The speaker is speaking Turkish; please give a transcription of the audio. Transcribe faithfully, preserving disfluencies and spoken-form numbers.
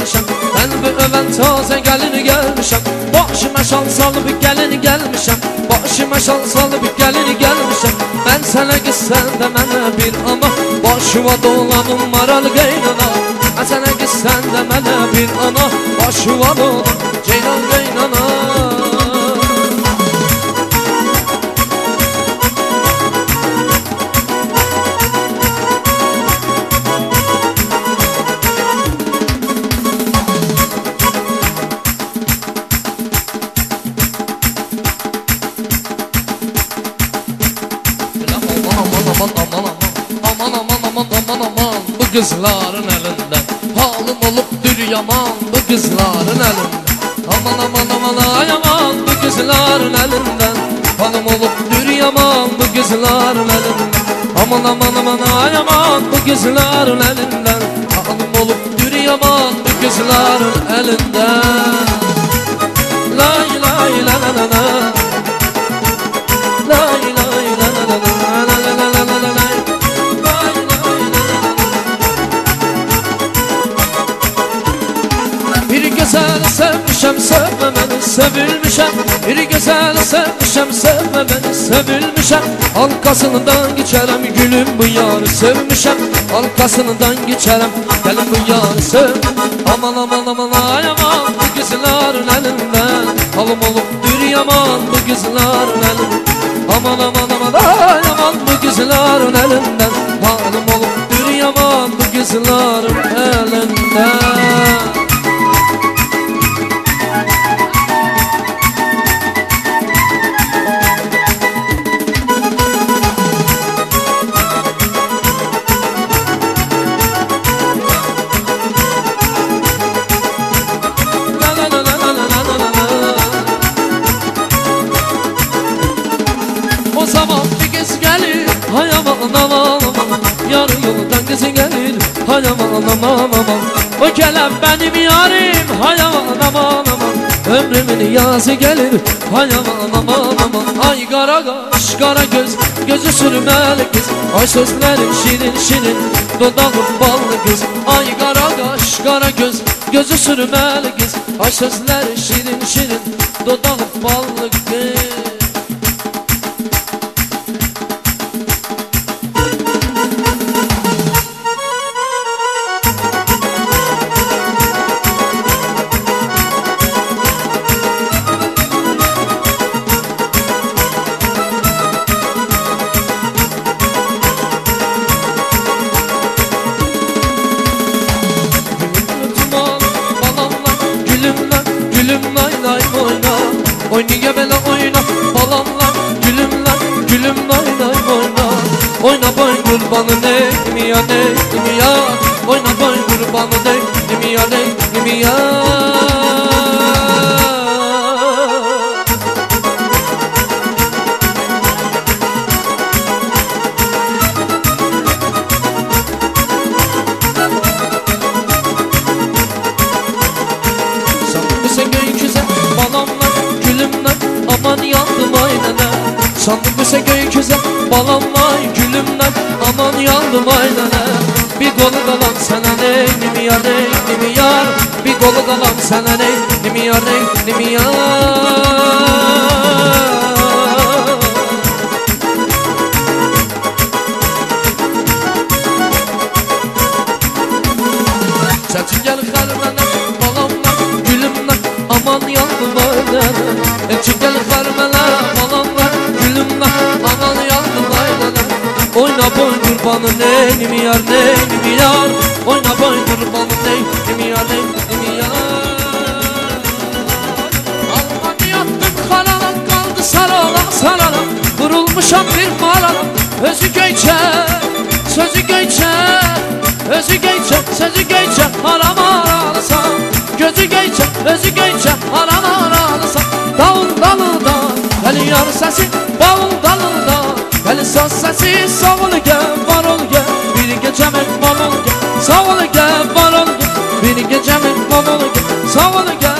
gelmişəm. Mən bu övən tazə gəlini gəlmişəm. Başıma şal salıb gəlini gəlmişəm. Başıma şal salıb gəlini gəlmişəm. Mən sənə qız sən də mənə bir ana. Başıma dolanım maralı qaynana. Mən sənə qız sən də mənə bir ana. Başıma dolanım ceylan qaynana. Bu kızların elinden halim olupdur yaman, bu kızların elinden. Aman aman aman ay aman, bu kızların elinden halim olupdur yaman, bu kızların elinden. Aman aman aman ay aman, bu kızların elinden halim olupdur yaman, bu kızların elinden. Lay lay la la la la, lay lay la la la la. Güzel sevmişəm, sevmə məni, sevilmişəm. Bir güzel sevmişəm, sevmə məni, sevilmişəm. Halkasından geçərəm, gülüm bu yarı sevmişəm. Halkasından geçərəm, gəlin bu yarı sev. Aman aman aman ay aman, bu kızların elinden halım olubdur yaman, bu kızların elinden. Aman aman aman ay aman, bu kızların elinden halım olubdur yaman, bu kızların elinden. O zaman bir kız gelir, hay aman aman aman. Yarı yoldan kız gelir, hay aman aman aman. O gelen benim yarim, hay aman aman aman. Ömrümün yazı gelir, hay aman aman aman. Ay kara kaş, kara göz, gözü sürmeli kız. Ay sözlerim şirin şirin, dudağım ballı kız. Ay kara kaş, kara göz, gözü sürmeli kız. Ay sözlerim şirin şirin, dudağım ballı kız. Oyna bela oyna balamla, gülümler, gülüm lay lay oyna. Oyna boy kurbanı neyimi ya neyimi ya. Oyna boy kurbanı neyimi ya neyimi ya. Aman yandım aynana. Sandım bu göğü güzel balamla, gülümden aman yandım aynana. Bir kolu kalan sana neyimi yar neyimi yar. Bir kolu kalan sana neyimi yar neyimi yar. Çetin gel kalbine balamla, gülümden aman yandım aynana. Çetin gel kalbine balamla, gülümden aman yandım aynana. Oyna boy kurbanı neyimi yar neyimi yar. Oyna boy kurbanı neyimi yar neyimi yar. Almanı yattım karala kaldı sarala sarala. Vurulmuşam bir marala. Özü geçer, sözü geçer. Özü geçer, sözü geçer. Haram aralısan. Gözü geçer, özü geçer. Haram aralısan. Davul dalında geliyor sesi, bavul dalında gel söz sesi. Sağ ol gel, var ol gel, bir gecemek var ol gel. Sağ ol gel, var ol gel, bir gecemek var ol gel. Sağ ol gel.